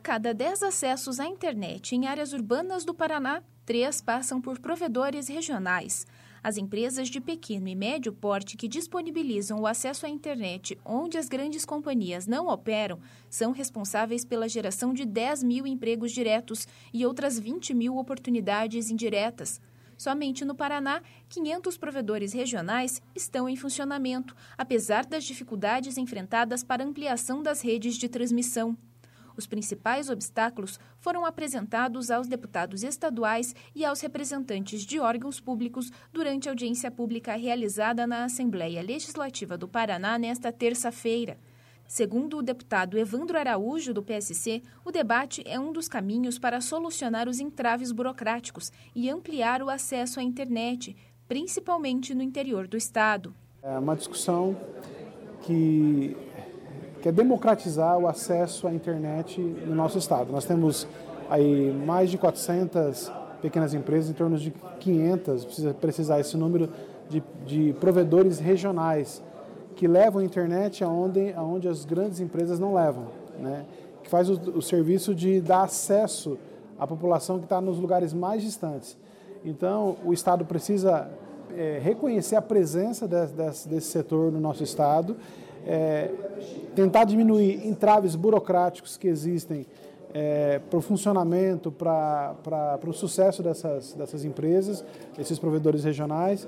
cada 10 acessos à internet em áreas urbanas do Paraná, 3 passam por provedores regionais. As empresas de pequeno e médio porte que disponibilizam o acesso à internet onde as grandes companhias não operam são responsáveis pela geração de 10 mil empregos diretos e outras 20 mil oportunidades indiretas. Somente no Paraná, 500 provedores regionais estão em funcionamento, apesar das dificuldades enfrentadas para a ampliação das redes de transmissão. Os principais obstáculos foram apresentados aos deputados estaduais e aos representantes de órgãos públicos durante a audiência pública realizada na Assembleia Legislativa do Paraná nesta terça-feira. Segundo o deputado Evandro Araújo, do PSC, o debate é um dos caminhos para solucionar os entraves burocráticos e ampliar o acesso à internet, principalmente no interior do estado. É uma discussão que quer democratizar o acesso à internet no nosso estado. Nós temos aí mais de 400 pequenas empresas, em torno de 500, precisa precisar esse número de provedores regionais que levam a internet aonde as grandes empresas não levam, né? Que faz o serviço de dar acesso à população que está nos lugares mais distantes. Então, o Estado precisa reconhecer a presença desse setor no nosso Estado, tentar diminuir entraves burocráticos que existem para o funcionamento, para o sucesso dessas empresas, esses provedores regionais,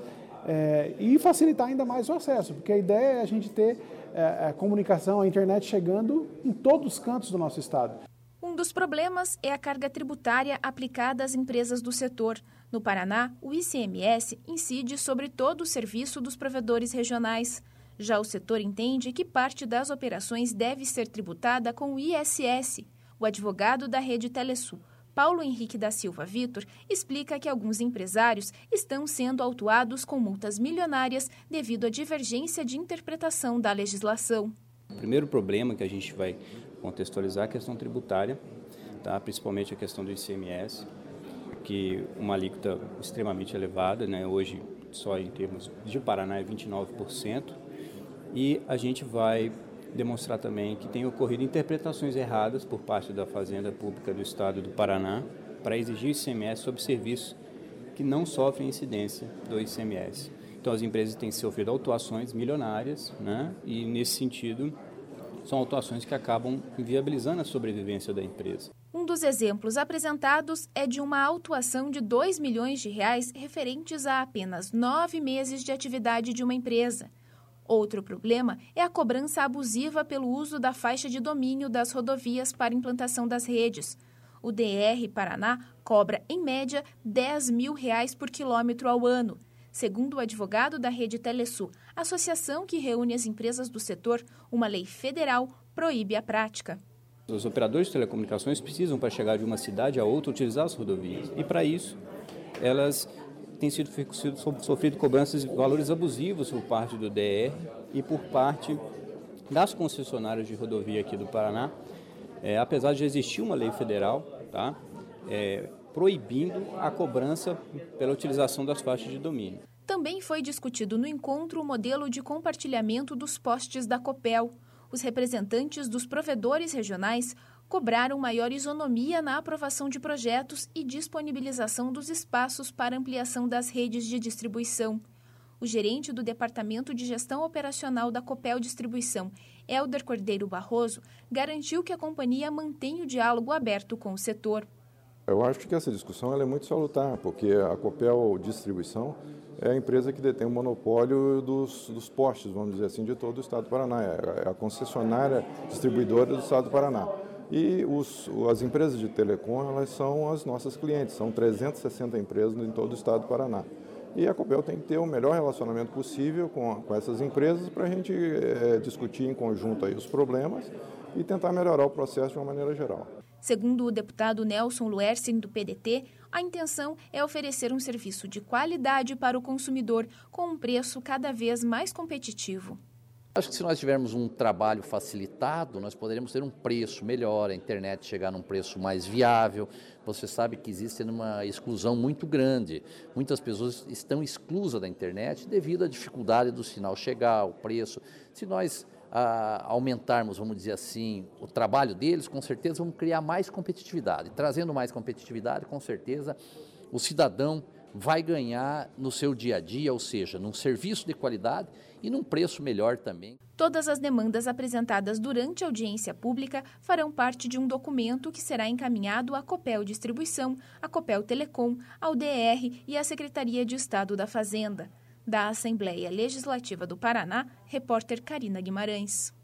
e facilitar ainda mais o acesso, porque a ideia é a gente ter a comunicação, a internet chegando em todos os cantos do nosso estado. Um dos problemas é a carga tributária aplicada às empresas do setor. No Paraná, o ICMS incide sobre todo o serviço dos provedores regionais. Já o setor entende que parte das operações deve ser tributada com o ISS. O advogado da rede Telesul, Paulo Henrique da Silva Vitor, explica que alguns empresários estão sendo autuados com multas milionárias devido à divergência de interpretação da legislação. O primeiro problema que a gente vai contextualizar é a questão tributária, tá? Principalmente a questão do ICMS, que uma alíquota extremamente elevada, né? Hoje, só em termos de Paraná, é 29%. E a gente vai demonstrar também que tem ocorrido interpretações erradas por parte da Fazenda Pública do Estado do Paraná para exigir ICMS sobre serviços que não sofrem incidência do ICMS. Então, as empresas têm sofrido autuações milionárias, né? E, nesse sentido, são autuações que acabam inviabilizando a sobrevivência da empresa. Um dos exemplos apresentados é de uma autuação de R$2 milhões referentes a apenas 9 meses de atividade de uma empresa. Outro problema é a cobrança abusiva pelo uso da faixa de domínio das rodovias para implantação das redes. O DR Paraná cobra, em média, R$10 mil por quilômetro ao ano. Segundo o advogado da rede Telesul, associação que reúne as empresas do setor, uma lei federal proíbe a prática. Os operadores de telecomunicações precisam, para chegar de uma cidade a outra, utilizar as rodovias. E, para isso, elas têm sofrido cobranças de valores abusivos por parte do DR e por parte das concessionárias de rodovia aqui do Paraná, apesar de existir uma lei federal, tá? Proibindo a cobrança pela utilização das faixas de domínio. Também foi discutido no encontro o modelo de compartilhamento dos postes da Copel. Os representantes dos provedores regionais cobraram maior isonomia na aprovação de projetos e disponibilização dos espaços para ampliação das redes de distribuição. O gerente do Departamento de Gestão Operacional da Copel Distribuição, Hélder Cordeiro Barroso, garantiu que a companhia mantém o diálogo aberto com o setor. Eu acho que essa discussão ela é muito salutar, porque a Copel Distribuição é a empresa que detém o monopólio dos postes, vamos dizer assim, de todo o estado do Paraná. É a concessionária distribuidora do estado do Paraná. E as empresas de telecom, elas são as nossas clientes, são 360 empresas em todo o estado do Paraná. E a Copel tem que ter o melhor relacionamento possível com essas empresas para a gente discutir em conjunto aí os problemas e tentar melhorar o processo de uma maneira geral. Segundo o deputado Nelson Luersen, do PDT, a intenção é oferecer um serviço de qualidade para o consumidor com um preço cada vez mais competitivo. Acho que se nós tivermos um trabalho facilitado, nós poderíamos ter um preço melhor, a internet chegar num preço mais viável. Você sabe que existe uma exclusão muito grande. Muitas pessoas estão exclusas da internet devido à dificuldade do sinal chegar, o preço. Se nós aumentarmos, vamos dizer assim, o trabalho deles, com certeza vamos criar mais competitividade. Trazendo mais competitividade, com certeza, o cidadão vai ganhar no seu dia a dia, ou seja, num serviço de qualidade e num preço melhor também. Todas as demandas apresentadas durante a audiência pública farão parte de um documento que será encaminhado à Copel Distribuição, à Copel Telecom, ao DR e à Secretaria de Estado da Fazenda. Da Assembleia Legislativa do Paraná, repórter Karina Guimarães.